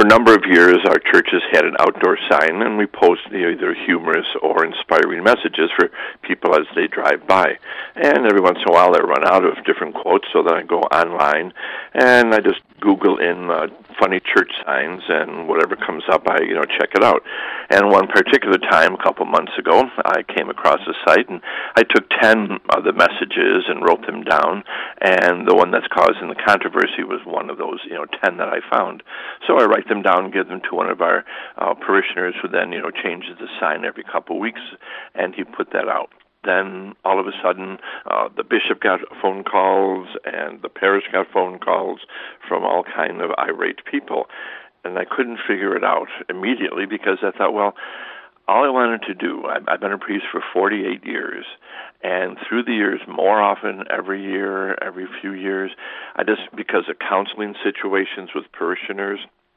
For a number of years, our churches had an outdoor sign, and we post either humorous or inspiring messages for people as they drive by. And every once in a while, I run out of different quotes, so then I go online, and I just Google in funny church signs, and whatever comes up, I check it out. And one particular time, a couple months ago, I came across a site, and I took 10 of the messages and wrote them down, and the one that's causing the controversy was one of those 10 that I found. So I write them down and give them to one of our parishioners, who then changes the sign every couple of weeks, and he put that out. Then all of a sudden, the bishop got phone calls, and the parish got phone calls from all kind of irate people. And I couldn't figure it out immediately, because I thought, well, all I wanted to do, I've been a priest for 48 years, and through the years, more often, every year, every few years, because of counseling situations with parishioners,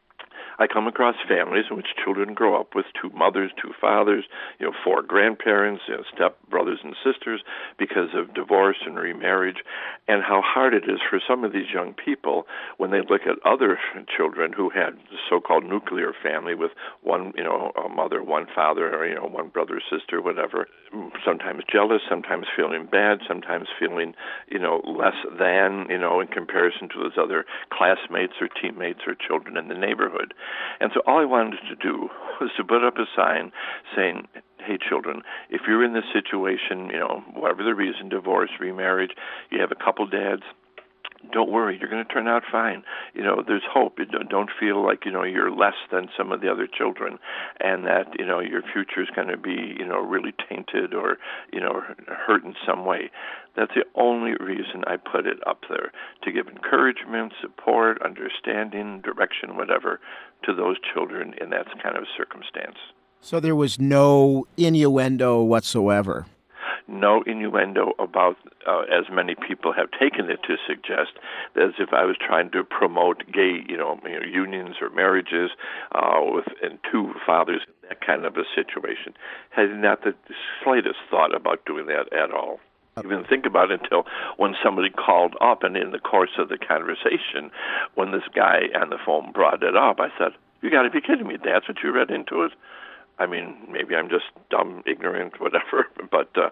I come across families in which children grow up with 2 mothers, 2 fathers, 4 grandparents, step brothers and sisters because of divorce and remarriage, and how hard it is for some of these young people when they look at other children who had the so-called nuclear family with one, a mother, one father, or, one brother, sister, whatever, sometimes jealous, sometimes feeling bad, sometimes feeling, less than, in comparison to those other classmates or teammates or children in the neighborhood. And so all I wanted to do was to put up a sign saying, hey, children, if you're in this situation, whatever the reason, divorce, remarriage, you have a couple dads, don't worry, you're going to turn out fine. There's hope. Don't feel like, you're less than some of the other children, and that, your future is going to be, really tainted or, hurt in some way. That's the only reason I put it up there, to give encouragement, support, understanding, direction, whatever, to those children in that kind of circumstance. So there was no innuendo whatsoever? No innuendo about, as many people have taken it to suggest, as if I was trying to promote gay, unions or marriages with 2 fathers, that kind of a situation. Had not the slightest thought about doing that at all. Even think about it until when somebody called up, and in the course of the conversation, when this guy on the phone brought it up, I said, you got to be kidding me, that's what you read into it? I mean, maybe I'm just dumb, ignorant, whatever, but, but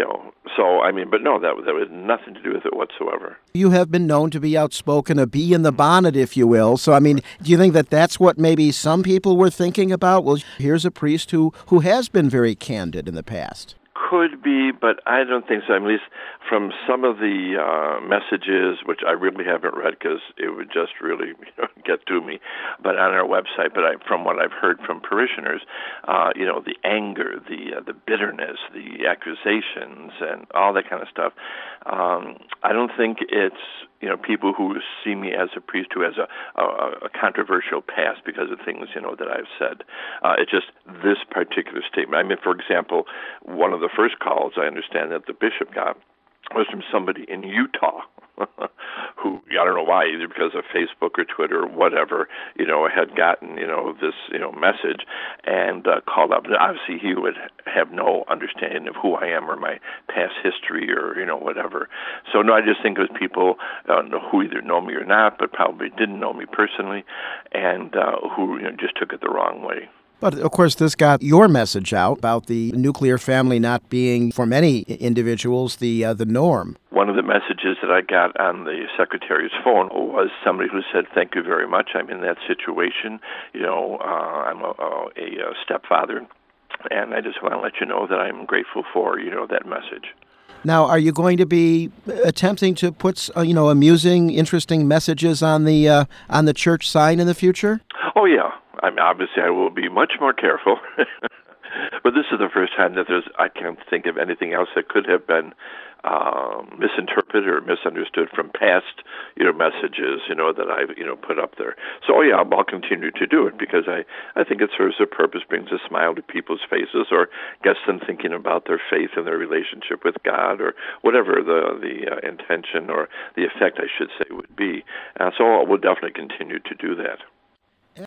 no, that had nothing to do with it whatsoever. You have been known to be outspoken, a bee in the bonnet, if you will. So, do you think that that's what maybe some people were thinking about? Well, here's a priest who has been very candid in the past. Could be, but I don't think so. At least from some of the messages, which I really haven't read because it would just really get to me, but on our website, from what I've heard from parishioners, the anger, the bitterness, the accusations, and all that kind of stuff, I don't think it's people who see me as a priest who has a controversial past because of things, that I've said. It's just this particular statement. For example, one of the first calls I understand that the bishop got was from somebody in Utah who, I don't know why, either because of Facebook or Twitter or whatever, had gotten, this, message and called up. Obviously, he would have no understanding of who I am or my past history or, whatever. So, no, I just think it was people who either know me or not, but probably didn't know me personally, and who just took it the wrong way. But, of course, this got your message out about the nuclear family not being, for many individuals, the norm. One of the messages that I got on the secretary's phone was somebody who said, thank you very much. I'm in that situation. I'm a stepfather, and I just want to let you know that I'm grateful for, that message. Now, are you going to be attempting to put, amusing, interesting messages on the church sign in the future? Oh, yeah. Obviously, I will be much more careful. But this is the first time that I can't think of anything else that could have been misinterpreted or misunderstood from past, messages, that I've, put up there. So, yeah, I'll continue to do it because I think it serves a purpose, brings a smile to people's faces, or gets them thinking about their faith and their relationship with God, or whatever the intention or the effect, I should say, would be. So we'll definitely continue to do that.